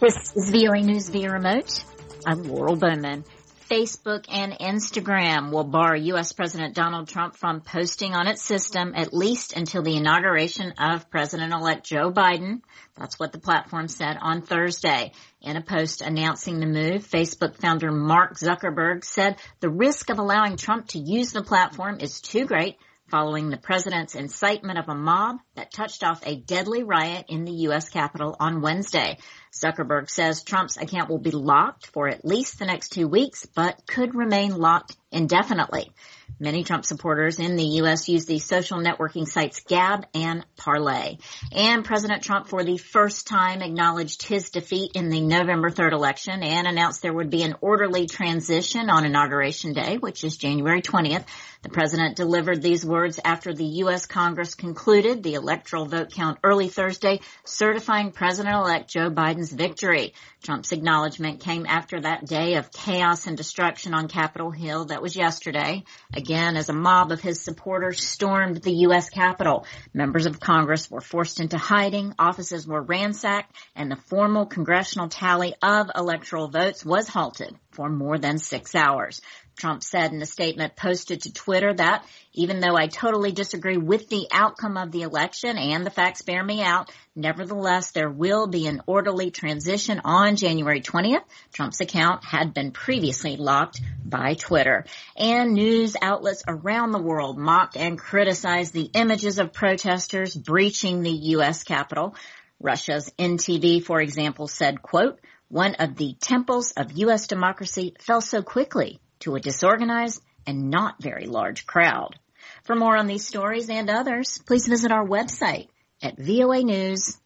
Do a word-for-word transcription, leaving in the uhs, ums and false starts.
This is V O A News via remote. I'm Laurel Bowman. Facebook and Instagram will bar U S. President Donald Trump from posting on its system at least until the inauguration of President-elect Joe Biden. That's what the platform said on Thursday. In a post announcing the move, Facebook founder Mark Zuckerberg said the risk of allowing Trump to use the platform is too great following the president's incitement of a mob that touched off a deadly riot in the U S. Capitol on Wednesday. Zuckerberg says Trump's account will be locked for at least the next two weeks, but could remain locked indefinitely. Many Trump supporters in the U S use the social networking sites Gab and Parler. And President Trump, for the first time, acknowledged his defeat in the November third election and announced there would be an orderly transition on Inauguration Day, which is January twentieth. The president delivered these words after the U S. Congress concluded the electoral vote count early Thursday, certifying President-elect Joe Biden's victory. Trump's acknowledgement came after that day of chaos and destruction on Capitol Hill that was yesterday. Again, as a mob of his supporters stormed the U S. Capitol, members of Congress were forced into hiding, offices were ransacked, and the formal congressional tally of electoral votes was halted for more than six hours. Trump said in a statement posted to Twitter that even though I totally disagree with the outcome of the election and the facts bear me out, nevertheless, there will be an orderly transition on January twentieth. Trump's account had been previously locked by Twitter. And news outlets around the world mocked and criticized the images of protesters breaching the U S. Capitol. Russia's N T V, for example, said, quote, one of the temples of U S democracy fell so quickly to a disorganized and not very large crowd. For more on these stories and others, please visit our website at voa news